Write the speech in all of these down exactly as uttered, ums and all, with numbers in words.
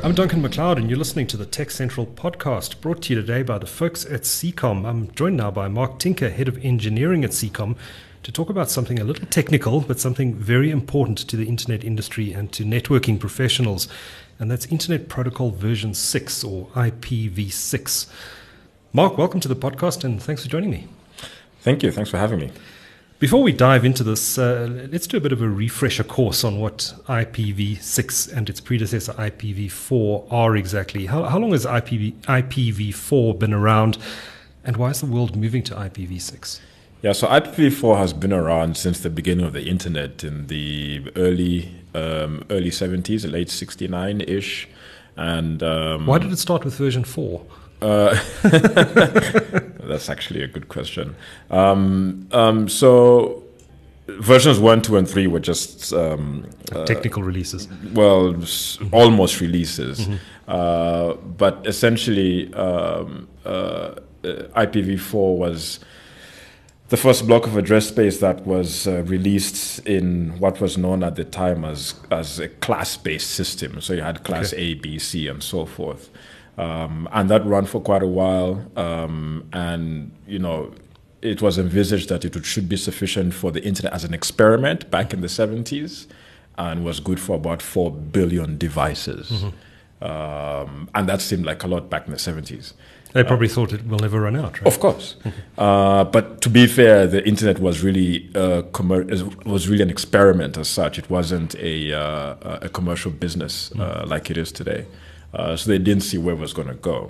I'm Duncan McLeod, and you're listening to the Tech Central podcast, brought to you today by the folks at Seacom. I'm joined now by Mark Tinker, Head of Engineering at Seacom, to talk about something a little technical, but something very important to the internet industry and to networking professionals, and that's Internet Protocol version six, or I P v six. Mark, welcome to the podcast, and thanks for joining me. Thank you. Thanks for having me. Before we dive into this, uh, let's do a bit of a refresher course on what I P v six and its predecessor I P v four are exactly. How, how long has I P v four been around, and why is the world moving to I P v six? Yeah, so I P v four has been around since the beginning of the internet in the early um, early seventies, late sixty-nine-ish. And um, why did it start with version four? Uh, that's actually a good question. Um, um, so versions one, two, and three were just um, uh, technical releases. Well, mm-hmm. almost releases, mm-hmm. uh, but essentially um, uh, I P v four was the first block of address space that was uh, released in what was known at the time as as a class-based system. So you had class okay. A, B, C, and so forth. Um, and that ran for quite a while, um, and you know, it was envisaged that it should be sufficient for the internet as an experiment back in the seventies, and was good for about four billion devices. Mm-hmm. um, and that seemed like a lot back in the seventies. They probably uh, thought it will never run out, right? Of course. uh, but to be fair, the internet was really uh, commer- was really an experiment as such. It wasn't a uh, a commercial business uh, mm-hmm. like it is today. Uh, so they didn't see where it was going to go.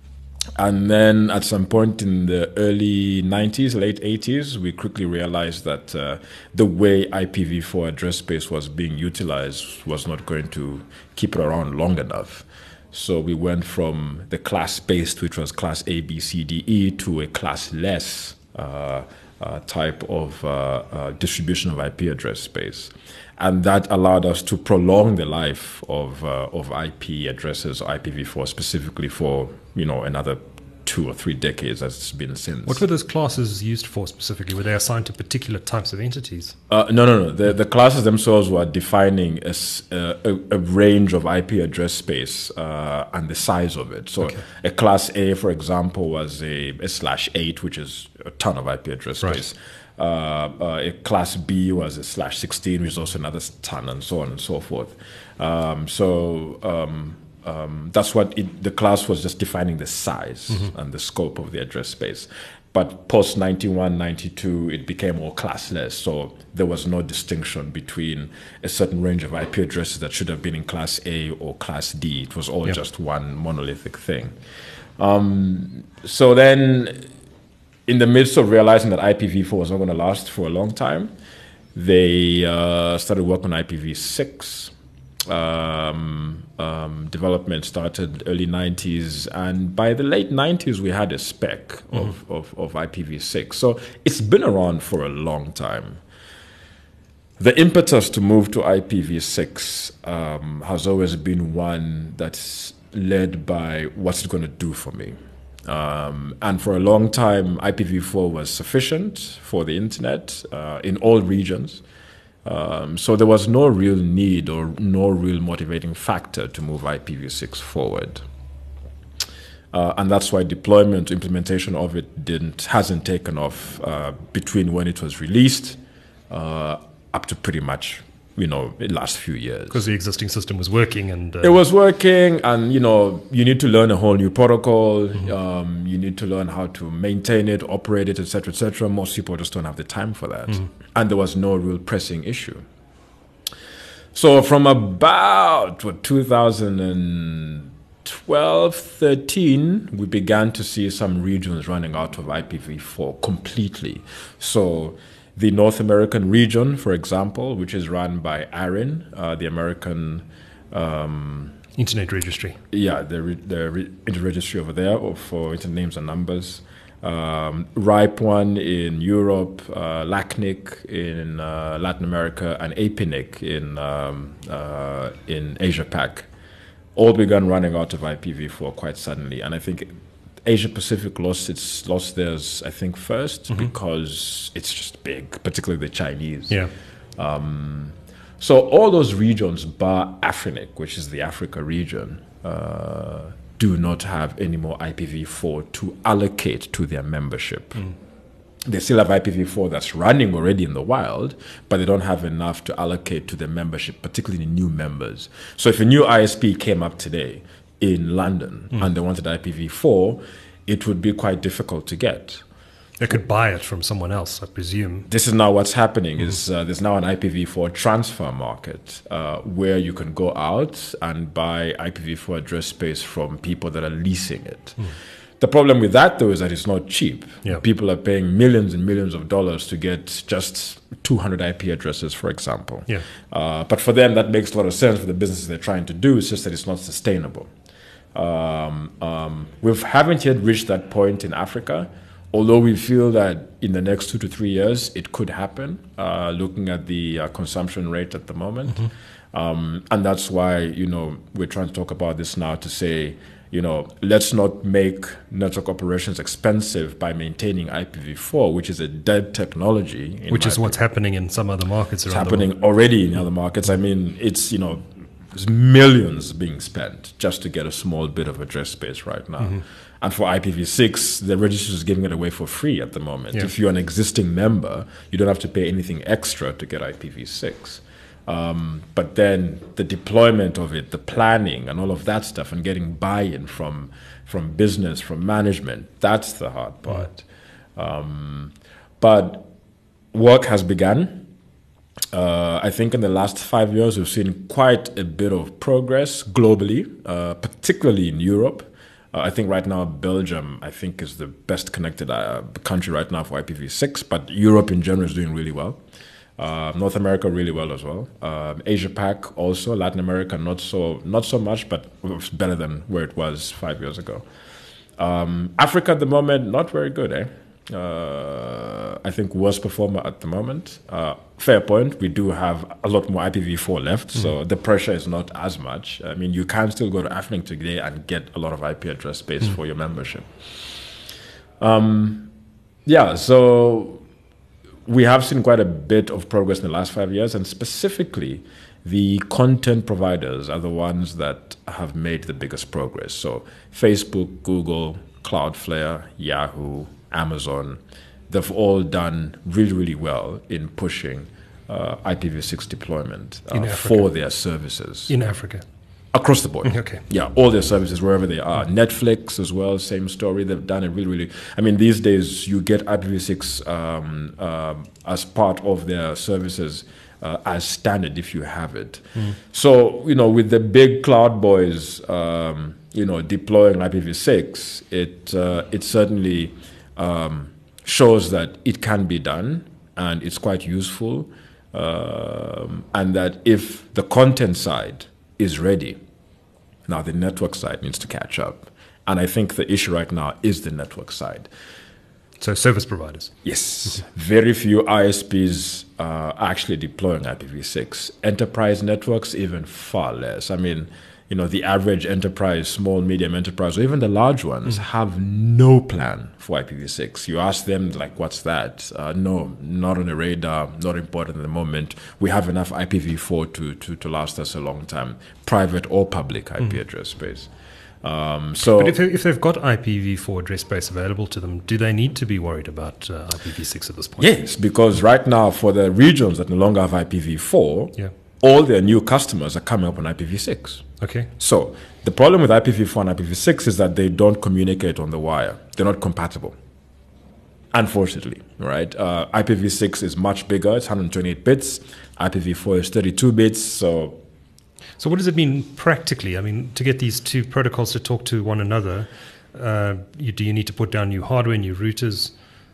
And then at some point in the early nineties, late eighties, we quickly realized that uh, the way I P v four address space was being utilized was not going to keep it around long enough. So we went from the class-based, which was class A, B, C, D, E, to a class-less uh, uh, type of uh, uh, distribution of I P address space. And that allowed us to prolong the life of uh, of I P addresses, I P v four, specifically for, you know, another two or three decades as it's been since. What were those classes used for specifically? Were they assigned to particular types of entities? Uh, no, no, no. The, the classes themselves were defining a, a, a range of I P address space uh, and the size of it. So okay. a class A, for example, was a, a slash eight, which is a ton of I P address space. Right. Uh, uh, a class B was a slash sixteen, which is also another ton, and so on and so forth. Um, so um, um, that's what it, the class was just defining the size mm-hmm. and the scope of the address space. But post ninety-one, ninety-two, it became more classless. So there was no distinction between a certain range of I P addresses that should have been in class A or class D. It was all yep. just one monolithic thing. Um, so then, in the midst of realizing that I P v four was not going to last for a long time, they uh, started work on I P v six. Um, um, development started early nineties, and by the late nineties, we had a spec mm-hmm. of, of, of I P v six. So it's been around for a long time. The impetus to move to I P v six um, has always been one that's led by what's it going to do for me. Um, and for a long time, I P v four was sufficient for the internet uh, in all regions. Um, so there was no real need or no real motivating factor to move I P v six forward. Uh, and that's why deployment, implementation of it didn't hasn't taken off uh, between when it was released uh, up to pretty much, you know, the last few years. Because the existing system was working and... Uh... It was working, and, you know, you need to learn a whole new protocol. Mm-hmm. Um, you need to learn how to maintain it, operate it, et cetera, et cetera. Most people just don't have the time for that. Mm-hmm. And there was no real pressing issue. So from about, what, two thousand twelve, thirteen, we began to see some regions running out of I P v four completely. So... the North American region, for example, which is run by ARIN, uh, the American... Um, Internet Registry. Yeah, the, re- the re- Internet Registry over there for Internet Names and Numbers. Um, RIPE one in Europe, uh, LACNIC in uh, Latin America, and APNIC in, um, uh, in Asia-Pac. All began running out of I P v four quite suddenly. And I think... Asia Pacific lost its lost theirs, I think, first mm-hmm. because it's just big, particularly the Chinese. Yeah. Um, so all those regions, bar AFRINIC, which is the Africa region, uh, do not have any more I P v four to allocate to their membership. Mm. They still have I P v four that's running already in the wild, but they don't have enough to allocate to their membership, particularly new members. So if a new I S P came up today in London mm. and they wanted I P v four, it would be quite difficult to get. They could buy it from someone else, I presume. This is now what's happening. Mm. Is uh, there's now an I P v four transfer market uh, where you can go out and buy I P v four address space from people that are leasing it. Mm. The problem with that, though, is that it's not cheap. Yeah. People are paying millions and millions of dollars to get just two hundred I P addresses, for example. Yeah. Uh, but for them, that makes a lot of sense for the businesses they're trying to do. It's just that it's not sustainable. Um, um, we haven't yet reached that point in Africa, although we feel that in the next two to three years, it could happen, uh, looking at the uh, consumption rate at the moment. Mm-hmm. Um, and that's why, you know, we're trying to talk about this now to say, you know, let's not make network operations expensive by maintaining I P v four, which is a dead technology. Which is what's happening in some other markets it's around happening the world. already in other markets. I mean, it's, you know, there's millions being spent just to get a small bit of address space right now. Mm-hmm. And for I P v six, the register is giving it away for free at the moment. Yeah. If you're an existing member, you don't have to pay anything extra to get I P v six. Um, but then the deployment of it, the planning and all of that stuff, and getting buy-in from from business, from management, that's the hard part. Yeah. Um, but work has begun. Uh, I think in the last five years, we've seen quite a bit of progress globally, uh, particularly in Europe. Uh, I think right now, Belgium, I think, is the best connected uh, country right now for I P v six, but Europe in general is doing really well. Uh, North America really well as well. Uh, Asia Pac also. Latin America not so not so much, but it's better than where it was five years ago. Um, Africa at the moment not very good. Eh? Uh, I think worst performer at the moment. Uh, fair point. We do have a lot more I P v four left, mm-hmm. so the pressure is not as much. I mean, you can still go to Afrilink today and get a lot of I P address space mm-hmm. for your membership. Um, yeah. So. We have seen quite a bit of progress in the last five years, and specifically, the content providers are the ones that have made the biggest progress. So Facebook, Google, Cloudflare, Yahoo, Amazon, they've all done really, really well in pushing uh, I P v six deployment uh, for their services. In Africa? Across the board. Okay. Yeah, all their services, wherever they are. Netflix as well, same story. They've done it really, really. I mean, these days you get I P v six um, uh, as part of their services uh, as standard if you have it. Mm. So, you know, with the big cloud boys, um, you know, deploying I P v six, it, uh, it certainly um, shows that it can be done and it's quite useful. Um, and that if the content side is ready, now the network side needs to catch up. And I think the issue right now is the network side. So service providers? Yes. Very few I S Ps are actually deploying I P v six. Enterprise networks, even far less. I mean, you know, the average enterprise, small, medium enterprise, or even the large ones mm. have no plan for I P v six. You ask them, like, what's that? Uh, no, not on the radar, not important at the moment. We have enough I P v four to, to, to last us a long time, private or public I P mm. address space. Um, so, but if, if they've got I P v four address space available to them, do they need to be worried about uh, I P v six at this point? Yes, because right now for the regions that no longer have I P v four, yeah. all their new customers are coming up on I P v six. Okay. So the problem with I P v four and I P v six is that they don't communicate on the wire. They're not compatible. Unfortunately, right? Uh, I P v six is much bigger. It's one hundred twenty-eight bits. I P v four is thirty-two bits. So, so what does it mean practically? I mean, to get these two protocols to talk to one another, uh, you, do you need to put down new hardware, new routers?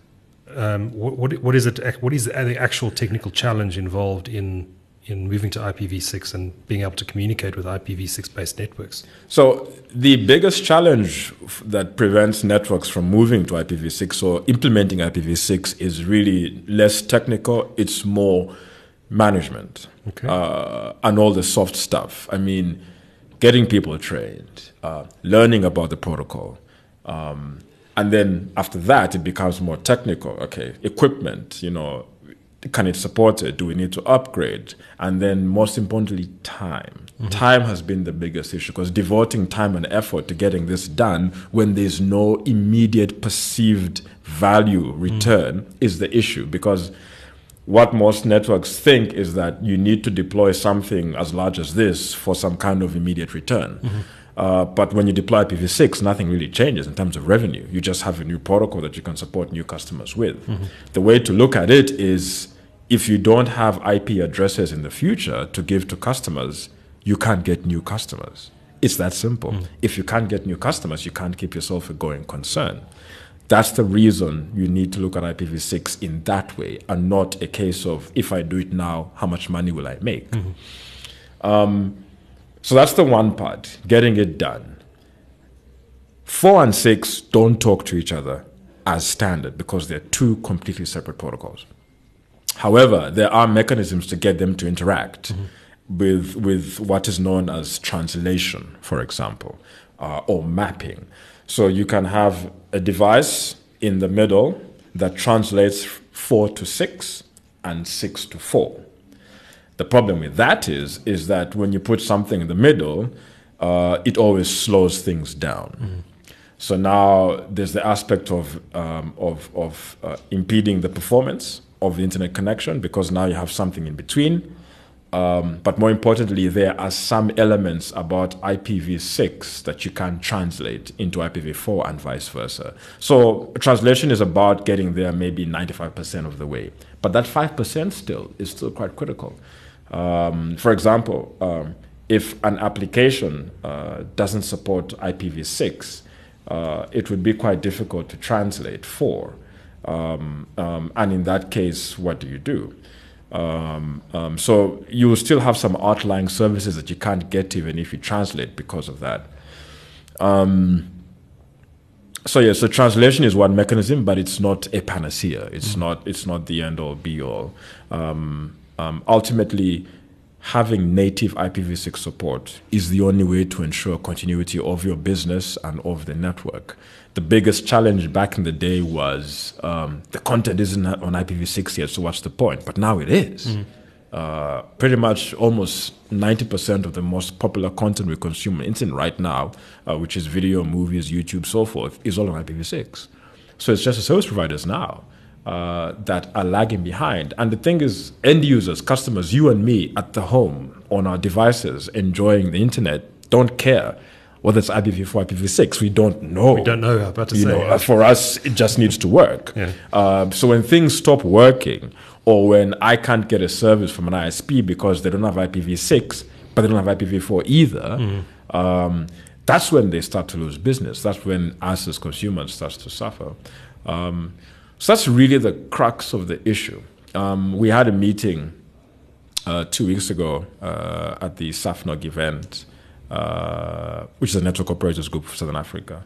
Um, what, what what is it? What is the actual technical challenge involved in in moving to I P v six and being able to communicate with I P v six based networks? So the biggest challenge f- that prevents networks from moving to I P v six or implementing I P v six is really less technical. It's more management, okay. uh, and all the soft stuff. I mean, getting people trained, uh, learning about the protocol. Um, and then after that, it becomes more technical. Okay, equipment, you know, can it support it? Do we need to upgrade? And then most importantly, time. Mm-hmm. Time has been the biggest issue, because devoting time and effort to getting this done when there's no immediate perceived value return mm-hmm. is the issue. Because what most networks think is that you need to deploy something as large as this for some kind of immediate return. Mm-hmm. Uh, but when you deploy I P v six, nothing really changes in terms of revenue. You just have a new protocol that you can support new customers with. Mm-hmm. The way to look at it is, if you don't have I P addresses in the future to give to customers, you can't get new customers. It's that simple. Mm. If you can't get new customers, you can't keep yourself a going concern. That's the reason you need to look at I P v six in that way, and not a case of, if I do it now, how much money will I make? Mm-hmm. Um, so that's the one part, getting it done. Four and six don't talk to each other as standard, because they're two completely separate protocols. However, there are mechanisms to get them to interact mm-hmm. with, with what is known as translation, for example, uh, or mapping. So you can have a device in the middle that translates four to six and six to four. The problem with that is, is that when you put something in the middle, uh, it always slows things down. Mm-hmm. So now there's the aspect of, um, of, of uh, impeding the performance of the internet connection, because now you have something in between. Um, but more importantly, there are some elements about I P v six that you can translate into I P v four and vice versa. So translation is about getting there maybe ninety-five percent of the way. But that five percent still is still quite critical. Um, for example, um, if an application uh, doesn't support I P v six, uh, it would be quite difficult to translate four. Um, um, and in that case, what do you do? Um, um, so you will still have some outlying services that you can't get even if you translate because of that. Um, so yeah, so translation is one mechanism, but it's not a panacea. It's mm-hmm. not. It's not the end all, be all. Um, um, ultimately, having native I P v six support is the only way to ensure continuity of your business and of the network. The biggest challenge back in the day was um, the content isn't on I P v six yet, so what's the point? But now it is. Mm. Uh, pretty much almost ninety percent of the most popular content we consume on the internet right now, uh, which is video, movies, YouTube, so forth, is all on I P v six. So it's just the service providers now uh, that are lagging behind. And the thing is, end users, customers, you and me at the home on our devices enjoying the internet don't care whether it's I P v four, I P v six. We don't know. We don't know how about to you say. Know, yeah. For us, it just needs to work. Yeah. Uh, so when things stop working, or when I can't get a service from an I S P because they don't have I P v six, but they don't have I P v four either, mm-hmm. um, that's when they start to lose business. That's when us as consumers starts to suffer. Um, so that's really the crux of the issue. Um, we had a meeting uh, two weeks ago uh, at the SAFNOG event, Uh, which is a network operators group for Southern Africa,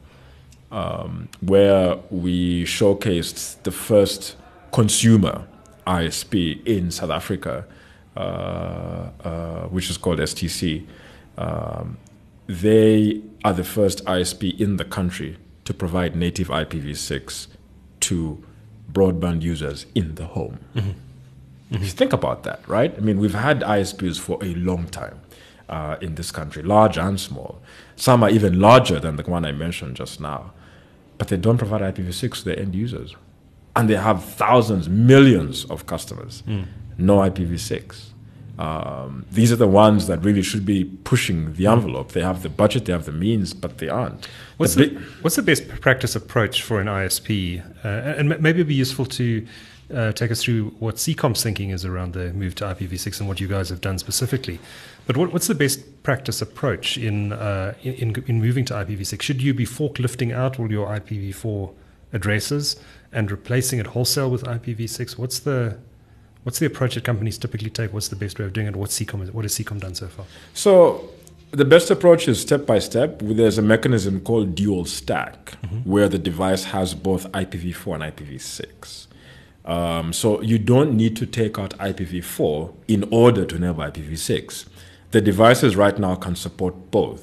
um, where we showcased the first consumer I S P in South Africa, uh, uh, which is called S T C. Um, they are the first I S P in the country to provide native I P v six to broadband users in the home. Mm-hmm. Mm-hmm. If you think about that, right? I mean, we've had I S Ps for a long time. Uh, in this country, large and small. Some are even larger than the one I mentioned just now. But they don't provide I P v six to their end users. And they have thousands, millions of customers. Mm. No I P v six. Um, these are the ones that really should be pushing the envelope. Mm. They have the budget, they have the means, but they aren't. What's the, the, what's the best practice approach for an I S P? Uh, and maybe it'd be useful to uh, take us through what C COM's thinking is around the move to I P v six and what you guys have done specifically. But what, what's the best practice approach in, uh, in in moving to I P v six? Should you be forklifting out all your I P v four addresses and replacing it wholesale with I P v six? What's the what's the approach that companies typically take? What's the best way of doing it? What's C COM, what has C COM done so far? So the best approach is step by step. There's a mechanism called dual stack, mm-hmm. where the device has both I P v four and I P v six. Um, so you don't need to take out I P v four in order to enable I P v six. The devices right now can support both.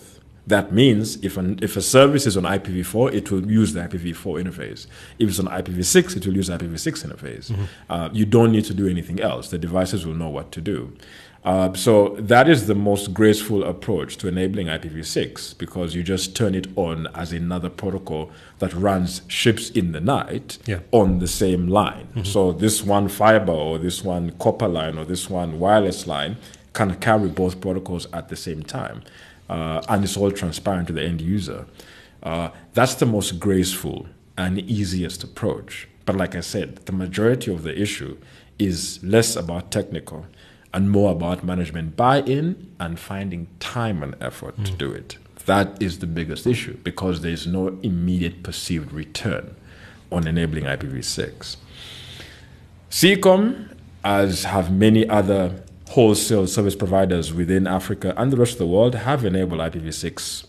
That means if an, if a service is on I P v four, it will use the I P v four interface. If it's on I P v six, it will use the I P v six interface. Mm-hmm. Uh, you don't need to do anything else. The devices will know what to do. Uh, so that is the most graceful approach to enabling I P v six, because you just turn it on as another protocol that runs ships in the night yeah. on the same line. Mm-hmm. So this one fiber or this one copper line or this one wireless line can carry both protocols at the same time. Uh, and it's all transparent to the end user. Uh, that's the most graceful and easiest approach. But like I said, the majority of the issue is less about technical and more about management buy-in and finding time and effort mm. to do it. That is the biggest issue, because there's no immediate perceived return on enabling I P v six. Seacom, as have many other wholesale service providers within Africa and the rest of the world, have enabled I P v six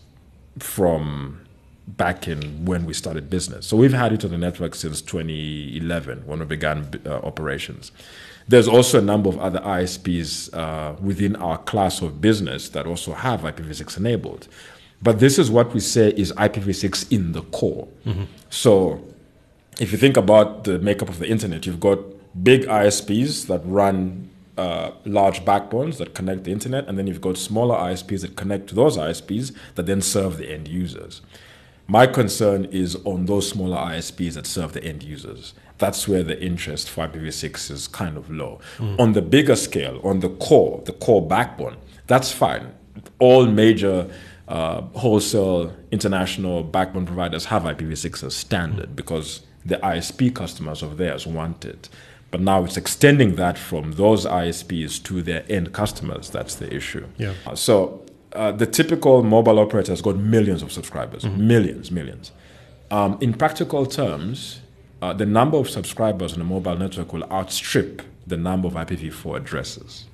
from back in when we started business. So we've had it on the network since twenty eleven, when we began uh, operations. There's also a number of other I S Ps uh, within our class of business that also have I P v six enabled. But this is what we say is I P v six in the core. Mm-hmm. So if you think about the makeup of the internet, you've got big I S Ps that run Uh, large backbones that connect the internet, and then you've got smaller I S Ps that connect to those I S Ps that then serve the end users. My concern is on those smaller I S Ps that serve the end users. That's where the interest for I P v six is kind of low. Mm. On the bigger scale, on the core, the core backbone, that's fine. All major uh, wholesale international backbone providers have I P v six as standard mm. because the I S P customers of theirs want it. But now it's extending that from those I S Ps to their end customers. That's the issue. Yeah. Uh, so uh, the typical mobile operator has got millions of subscribers, mm-hmm. millions, millions. Um, in practical terms, uh, the number of subscribers on a mobile network will outstrip the number of I P v four addresses.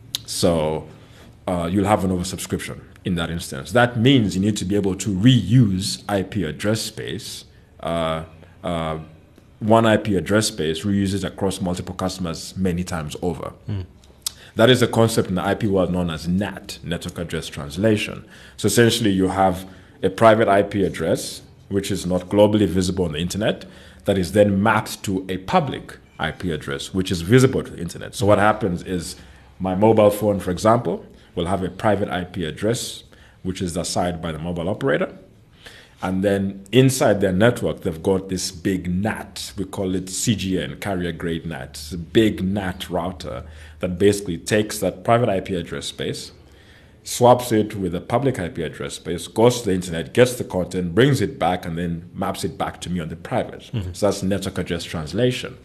So uh, you'll have an oversubscription in that instance. That means you need to be able to reuse I P address space. Uh, uh, one I P address space reuses across multiple customers many times over. Mm. That is a concept in the I P world known as N A T, network address translation. So essentially you have a private I P address, which is not globally visible on the internet, that is then mapped to a public I P address, which is visible to the internet. So what happens is my mobile phone, for example, will have a private I P address, which is assigned by the mobile operator. And then inside their network, they've got this big N A T. We call it C G N, carrier grade N A T. It's a big N A T router that basically takes that private I P address space, swaps it with a public I P address space, goes to the internet, gets the content, brings it back, and then maps it back to me on the private. Mm-hmm. So that's network address translation.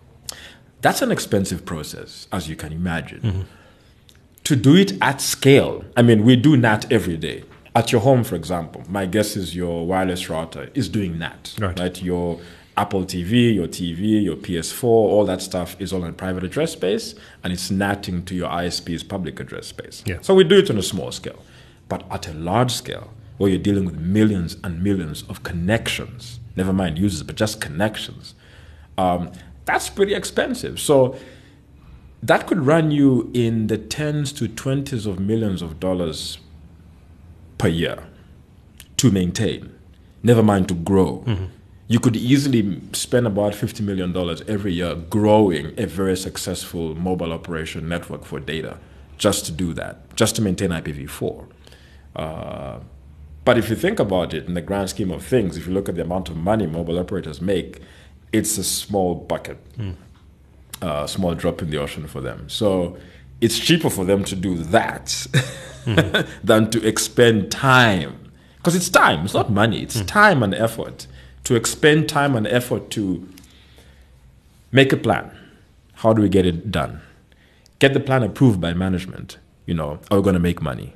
That's an expensive process, as you can imagine. Mm-hmm. To do it at scale, I mean, we do N A T every day. At your home, for example, my guess is your wireless router is doing N A T, right? right? Your Apple T V, your T V, your P S four, all that stuff is all on private address space, and it's NATing to your I S P's public address space. Yeah. So we do it on a small scale. But at a large scale, where you're dealing with millions and millions of connections, never mind users, but just connections, um, that's pretty expensive. So that could run you in the tens to twenties of millions of dollars per year to maintain, never mind to grow. Mm-hmm. You could easily spend about fifty million dollars every year growing a very successful mobile operation network for data, just to do that, just to maintain I P v four. Uh, but if you think about it in the grand scheme of things, if you look at the amount of money mobile operators make, it's a small bucket, mm. uh, small drop in the ocean for them. So it's cheaper for them to do that mm. than to expend time. Because it's time, it's not money, it's mm. time and effort. To expend time and effort to make a plan. How do we get it done? Get the plan approved by management. You know, are we going to make money?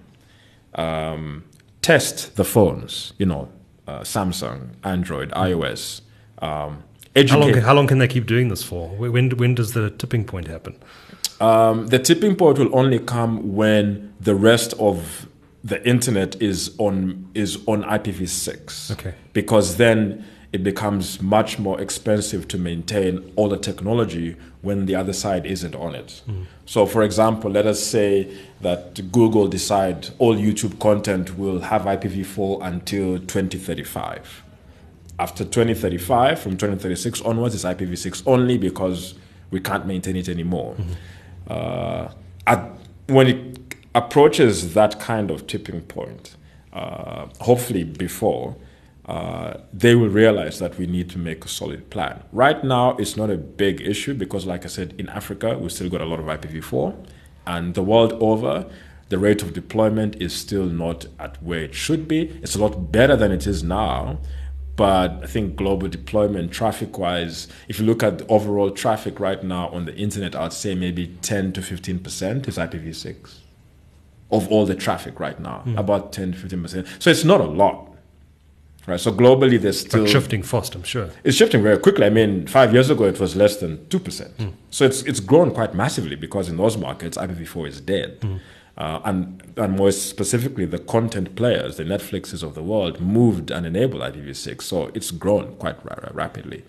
Um, test the phones, you know, uh, Samsung, Android, iOS. Um, how, long, how long can they keep doing this for? When, when does the tipping point happen? Um, the tipping point will only come when the rest of the internet is on is on I P v six. Okay. Because then it becomes much more expensive to maintain all the technology when the other side isn't on it. Mm. So for example, let us say that Google decide all YouTube content will have I P v four until twenty thirty-five. After twenty thirty-five, from twenty thirty-six onwards, it's I P v six only because we can't maintain it anymore. Mm-hmm. Uh, at, when it approaches that kind of tipping point, uh, hopefully before, uh, they will realize that we need to make a solid plan. Right now, it's not a big issue because, like I said, in Africa, we've still got a lot of I P v four, and the world over, the rate of deployment is still not at where it should be. It's a lot better than it is now. But I think global deployment traffic-wise, if you look at the overall traffic right now on the internet, I'd say maybe ten to fifteen percent is I P v six of all the traffic right now, mm. about ten to fifteen percent. So it's not a lot, right? So globally, there's still... But shifting fast, I'm sure. It's shifting very quickly. I mean, five years ago, it was less than two percent. Mm. So it's it's grown quite massively because in those markets, I P v four is dead. Mm. Uh, and, and more specifically, the content players, the Netflixes of the world, moved and enabled I P v six. So it's grown quite ra- rapidly.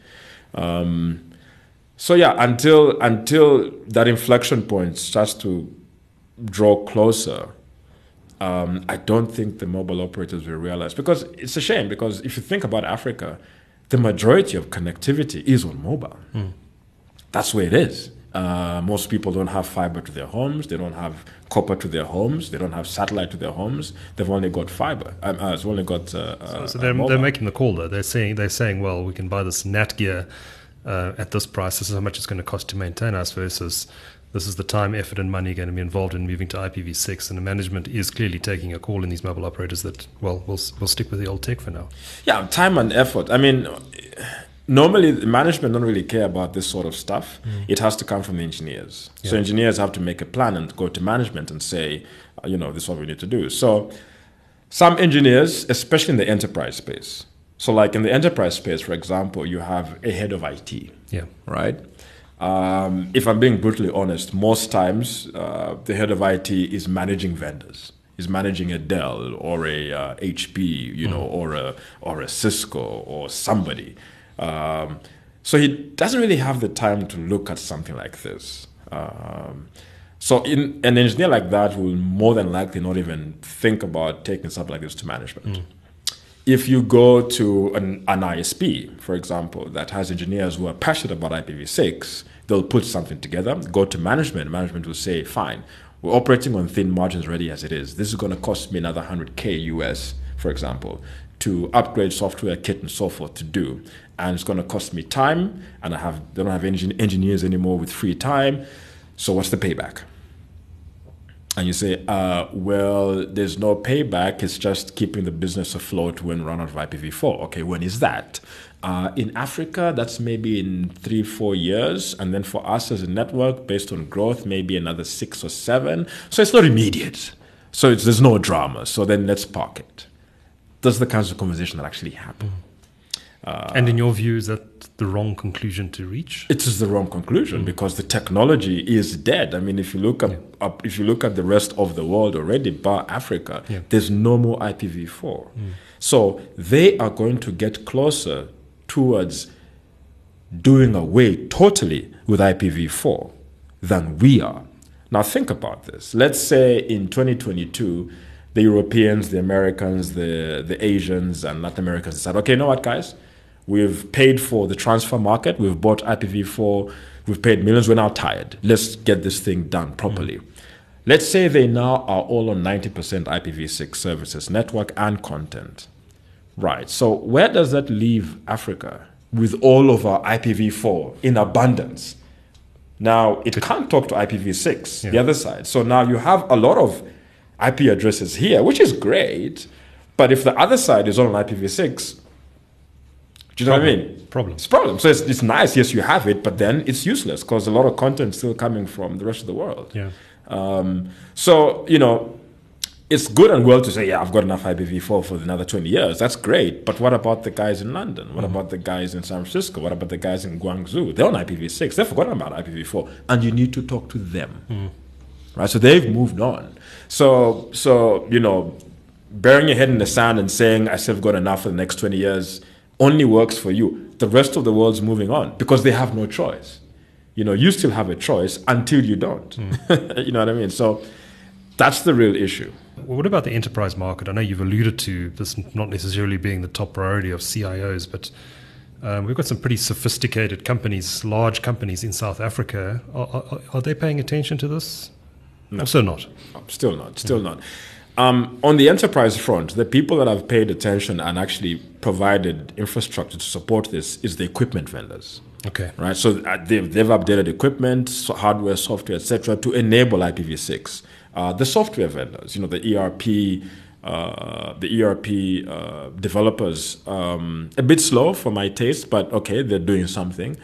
Um, so yeah, until until that inflection point starts to draw closer, um, I don't think the mobile operators will realize. Because it's a shame, because if you think about Africa, the majority of connectivity is on mobile. Mm. That's where it is. Uh, most people don't have fiber to their homes. They don't have copper to their homes. They don't have satellite to their homes. They've only got fiber. Um, uh, it's only got. Uh, so, so they're, they're making the call though. They're saying they're saying, well, we can buy this NAT gear uh, at this price. This is how much it's going to cost to maintain us. Versus this is the time, effort, and money going to be involved in moving to I P v six. And the management is clearly taking a call in these mobile operators that well, we'll we'll stick with the old tech for now. Yeah, time and effort. I mean. Normally, the management don't really care about this sort of stuff. Mm. It has to come from the engineers. Yeah. So engineers have to make a plan and go to management and say, uh, you know, this is what we need to do. So some engineers, especially in the enterprise space, so like in the enterprise space, for example, you have a head of I T, yeah, right? Um, if I'm being brutally honest, most times uh, the head of I T is managing vendors. He's managing a Dell or a uh, H P, you mm. know, or a or a Cisco or somebody. Um, so he doesn't really have the time to look at something like this. Um, so in, an engineer like that will more than likely not even think about taking something like this to management. Mm. If you go to an, an I S P, for example, that has engineers who are passionate about I P v six, they'll put something together, go to management. Management will say, fine, we're operating on thin margins already as it is. This is going to cost me another one hundred K U S, for example, to upgrade software kit and so forth to do. And it's going to cost me time, and I have they don't have engin- engineers anymore with free time. So what's the payback? And you say, uh, well, there's no payback. It's just keeping the business afloat when run out of I P v four. Okay, when is that? Uh, in Africa, that's maybe in three, four years. And then for us as a network, based on growth, maybe another six or seven. So it's not immediate. So it's, there's no drama. So then let's park it. That's the kinds of conversation that actually happen. Mm. Uh, and in your view, is that the wrong conclusion to reach? It is the wrong conclusion mm. because the technology is dead. I mean, if you look up, yeah. up, if you look at the rest of the world already, bar Africa, yeah. there's no more I P v four. Mm. So they are going to get closer towards doing away totally with I P v four than we are. Now think about this. Let's say in twenty twenty-two, the Europeans, the Americans, the, the Asians, and Latin Americans said, okay, you know what, guys? We've paid for the transfer market. We've bought I P v four. We've paid millions. We're now tired. Let's get this thing done properly. Mm-hmm. Let's say they now are all on ninety percent I P v six services, network and content. Right. So where does that leave Africa with all of our I P v four in abundance? Now, it can't talk to I P v six, yeah. the other side. So now you have a lot of I P addresses here, which is great. But if the other side is all on I P v six, do you know problem. what I mean? Problem. It's a problem. So it's, it's nice, yes, you have it, but then it's useless because a lot of content is still coming from the rest of the world. Yeah. Um, so, you know, it's good and well to say, yeah, I've got enough I P v four for another twenty years. That's great. But what about the guys in London? What mm-hmm. about the guys in San Francisco? What about the guys in Guangzhou? They're on I P v six. They've forgotten about I P v four. And you need to talk to them. Mm. Right? So they've moved on. So, so, you know, burying your head in the sand and saying, I still got enough for the next twenty years, only works for you. The rest of the world's moving on because they have no choice. You know, you still have a choice until you don't. Mm. You know what I mean? So that's the real issue. Well, what about the enterprise market? I know you've alluded to this not necessarily being the top priority of C I Os, but um, we've got some pretty sophisticated companies, large companies in South Africa. Are, are, are they paying attention to this? No. Also not? Still not. Still mm. not. Um, on the enterprise front, the people that have paid attention and actually provided infrastructure to support this is the equipment vendors. Okay. Right. So uh, they've, they've updated equipment, so hardware, software, et cetera, to enable I P v six. Uh, the software vendors, you know, the E R P, uh, the E R P uh, developers, um, a bit slow for my taste, but okay, they're doing something.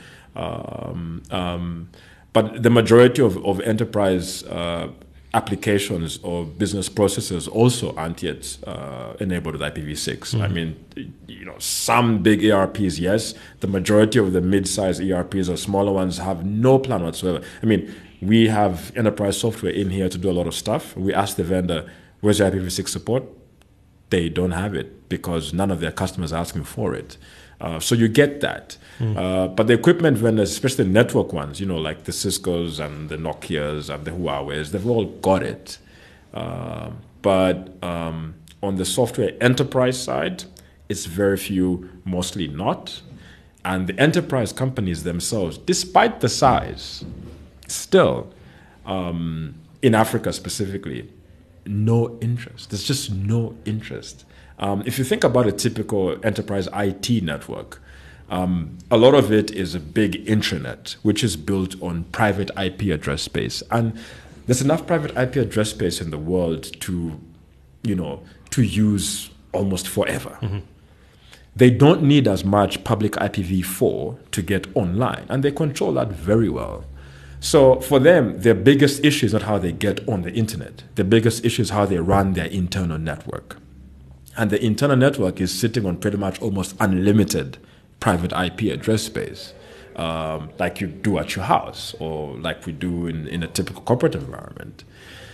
Um, um, but the majority of, of enterprise uh, applications or business processes also aren't yet uh, enabled with I P v six. Mm-hmm. I mean, you know, some big E R Ps, yes. The majority of the mid-sized E R Ps or smaller ones have no plan whatsoever. I mean, we have enterprise software in here to do a lot of stuff. We ask the vendor, where's your I P v six support? They don't have it because none of their customers are asking for it. Uh, so you get that. Mm. Uh, but the equipment vendors, especially the network ones, you know, like the Ciscos and the Nokias and the Huawei's, they've all got it. Uh, but um, on the software enterprise side, it's very few, mostly not. And the enterprise companies themselves, despite the size, still, um, in Africa specifically, no interest. There's just no interest. Um, if you think about a typical enterprise I T network, um, a lot of it is a big intranet, which is built on private I P address space. And there's enough private I P address space in the world to, you know, to use almost forever. Mm-hmm. They don't need as much public I P v four to get online, and they control that very well. So for them, their biggest issue is not how they get on the internet. The biggest issue is how they run their internal network. And the internal network is sitting on pretty much almost unlimited private I P address space, um, like you do at your house or like we do in, in a typical corporate environment.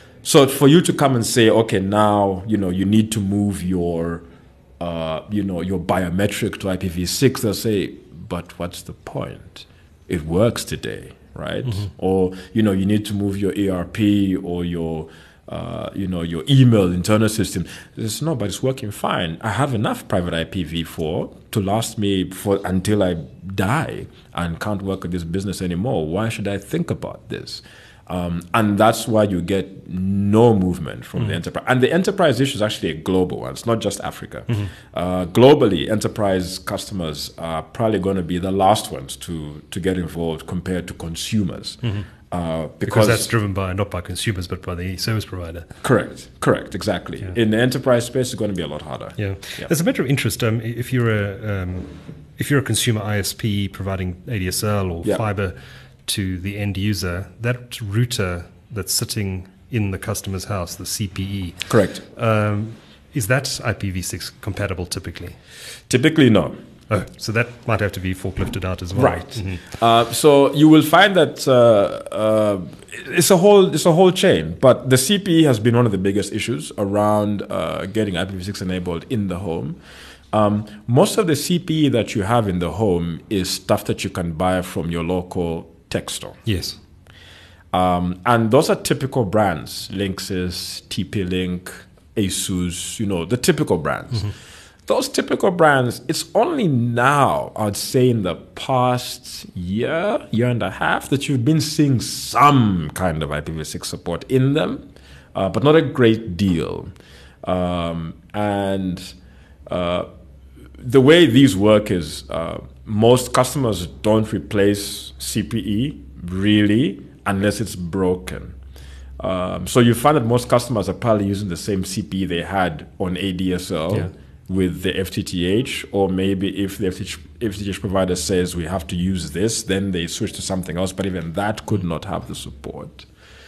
So for you to come and say, okay, now, you know, you need to move your, uh, you know, your biometric to I P v six, they'll say, but what's the point? It works today, right? Mm-hmm. Or, you know, you need to move your E R P or your, uh, you know, your email internal system. It's no, but it's working fine. I have enough private I P v four to last me for until I die and can't work at this business anymore. Why should I think about this? Um, and that's why you get no movement from mm-hmm. the enterprise. And the enterprise issue is actually a global one. It's not just Africa. Mm-hmm. Uh, globally, enterprise customers are probably going to be the last ones to, to get involved compared to consumers. Mm-hmm. Uh, because, because that's driven by, not by consumers, but by the service provider. Correct, correct, exactly. Yeah. In the enterprise space, it's going to be a lot harder. Yeah. yeah. As a matter of interest, um, if you're a um, if you're a consumer I S P providing A D S L or yeah. fiber to the end user, that router that's sitting in the customer's house, the C P E. Correct. Um, is that I P v six compatible typically? Typically, no. Oh, so that might have to be forklifted out as well. Right. Mm-hmm. Uh, so you will find that uh, uh, it's a whole it's a whole chain. But the C P E has been one of the biggest issues around uh, getting I P v six enabled in the home. Um, most of the C P E that you have in the home is stuff that you can buy from your local tech store. Yes. Um, and those are typical brands: Linksys, T P Link, ASUS. You know, the typical brands. Mm-hmm. Those typical brands, it's only now, I'd say in the past year, year and a half, that you've been seeing some kind of I P v six support in them, uh, but not a great deal. Um, and uh, the way these work is uh, most customers don't replace C P E, really, unless it's broken. Um, so you find that most customers are probably using the same C P E they had on A D S L. Yeah. With the F T T H, or maybe if the F T T H provider says we have to use this, then they switch to something else, but even that could not have the support.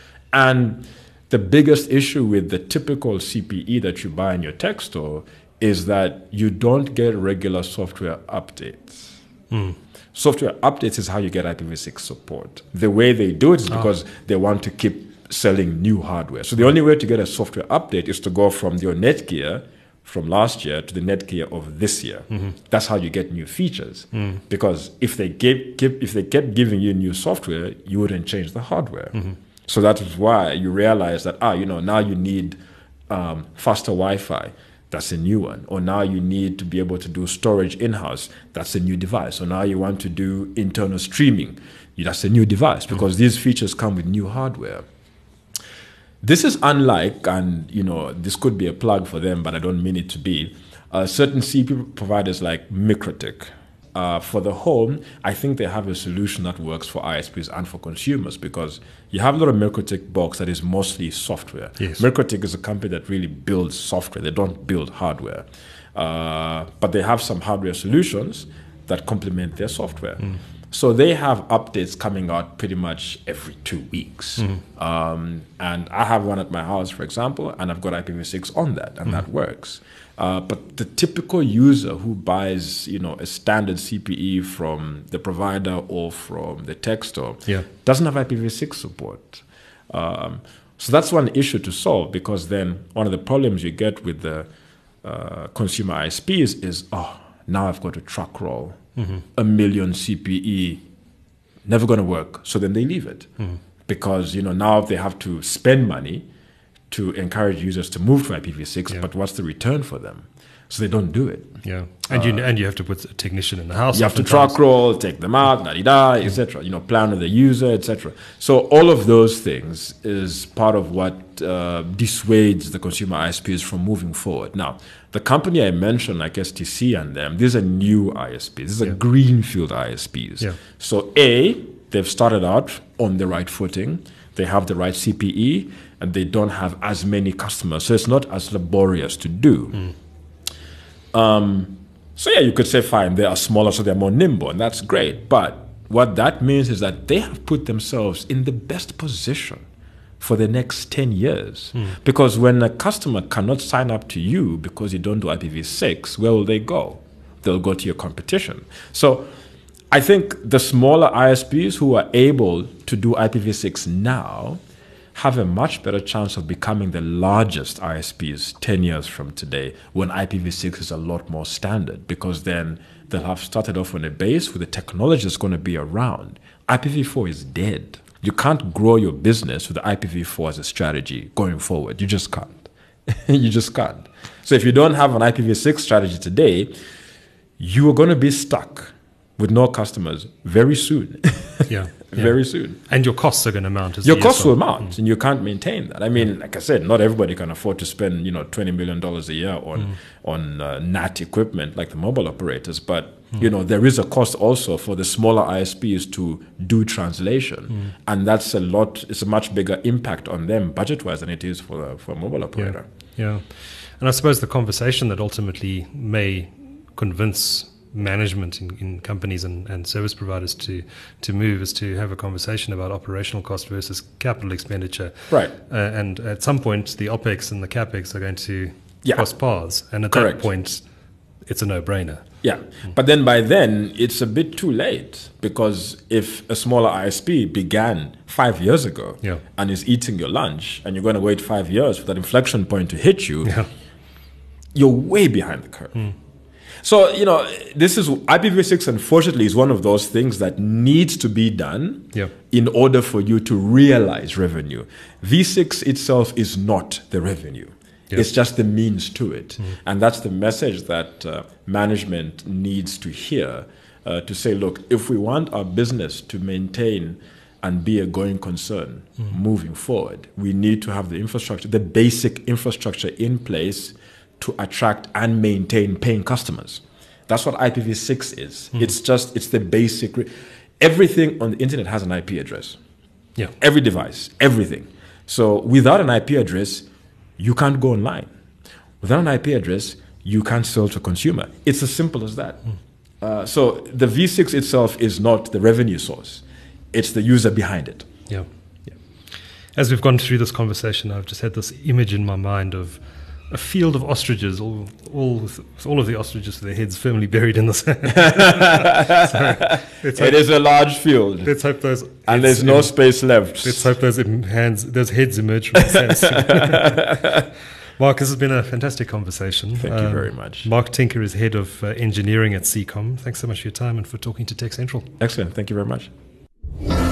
And the biggest issue with the typical C P E that you buy in your tech store is that you don't get regular software updates. Mm. Software updates is how you get I P v six support. The way they do it is because oh. they want to keep selling new hardware. So the only way to get a software update is to go from your Netgear from last year to the Netgear of this year. Mm-hmm. That's how you get new features. Mm. Because if they gave, give, if they kept giving you new software, you wouldn't change the hardware. Mm-hmm. So that is why you realize that, ah, you know, now you need um, faster Wi-Fi. That's a new one. Or now you need to be able to do storage in-house. That's a new device. Or now you want to do internal streaming. That's a new device, because mm-hmm. these features come with new hardware. This is unlike, and you know, this could be a plug for them, but I don't mean it to be, uh, certain C P U providers like MikroTik. Uh, for the home, I think they have a solution that works for I S Ps and for consumers, because you have a lot of MikroTik box that is mostly software. Yes. MikroTik is a company that really builds software. They don't build hardware. Uh, but they have some hardware solutions that complement their software. Mm. So they have updates coming out pretty much every two weeks. Mm. Um, and I have one at my house, for example, and I've got I P v six on that, and mm. that works. Uh, but the typical user who buys, you know, a standard C P E from the provider or from the tech store yeah. doesn't have I P v six support. Um, so that's one issue to solve, because then one of the problems you get with the uh, consumer I S Ps is, oh, now I've got to truck roll mm-hmm. a million C P E, never going to work. So then they leave it mm. because, you know, now they have to spend money to encourage users to move to I P v six, yeah. but what's the return for them? So they don't do it. Yeah, and uh, you and you have to put a technician in the house. You have to truck roll, take them out, da da, et cetera. You know, plan with the user, et cetera. So all of those things is part of what uh, dissuades the consumer I S Ps from moving forward. Now, the company I mentioned, like S T C and them, these are new I S Ps. These are yeah. greenfield I S Ps. Yeah. So A, they've started out on the right footing. They have the right C P E, and they don't have as many customers. So it's not as laborious to do. Mm. Um, so yeah, you could say, fine, they are smaller, so they're more nimble, and that's great. But what that means is that they have put themselves in the best position for the next ten years. Mm. Because when a customer cannot sign up to you because you don't do I P v six, where will they go? They'll go to your competition. So I think the smaller I S Ps who are able to do I P v six now have a much better chance of becoming the largest I S Ps ten years from today, when I P v six is a lot more standard, because then they'll have started off on a base where the technology is going to be around. I P v four is dead. You can't grow your business with I P v four as a strategy going forward. You just can't. You just can't. So if you don't have an I P v six strategy today, you are going to be stuck with no customers very soon. Yeah. Yeah. Very soon. And your costs are going to mount as Your costs will mount, mm. and you can't maintain that. I mean, like I said, not everybody can afford to spend, you know, twenty million dollars a year on mm. on uh, N A T equipment like the mobile operators. But, mm. you know, there is a cost also for the smaller I S Ps to do translation. Mm. And that's a lot, it's a much bigger impact on them budget-wise than it is for a, for a mobile operator. Yeah. yeah. And I suppose the conversation that ultimately may convince management in, in companies and, and service providers to to move is to have a conversation about operational cost versus capital expenditure. Right. Uh, and at some point, the OPEX and the CAPEX are going to yeah. cross paths. And at Correct. that point, it's a no-brainer. Yeah. Mm. But then by then, it's a bit too late, because if a smaller I S P began five years ago yeah. and is eating your lunch, and you're going to wait five years for that inflection point to hit you, yeah. you're way behind the curve. Mm. So, you know, this is I P v six, unfortunately, is one of those things that needs to be done yeah. in order for you to realize revenue. v six itself is not the revenue. Yeah. It's just the means to it. Mm. And that's the message that uh, management needs to hear, uh, to say, look, if we want our business to maintain and be a going concern mm. moving forward, we need to have the infrastructure, the basic infrastructure in place to attract and maintain paying customers. That's what I P v six is. Mm. It's just, it's the basic, re- everything on the internet has an I P address. Yeah. Every device, everything. So without an I P address, you can't go online. Without an I P address, you can't sell to a consumer. It's as simple as that. Mm. Uh, so the v six itself is not the revenue source. It's the user behind it. Yeah. yeah. As we've gone through this conversation, I've just had this image in my mind of a field of ostriches, all, all, all of the ostriches with their heads firmly buried in the sand. So it is a large field. Let's hope those. And there's no em- space left. Let's hope those hands, those heads emerge from the sand. Mark, this has been a fantastic conversation. Thank um, you very much. Mark Tinker is Head of uh, Engineering at C COM. Thanks so much for your time and for talking to Tech Central. Excellent. Thank you very much.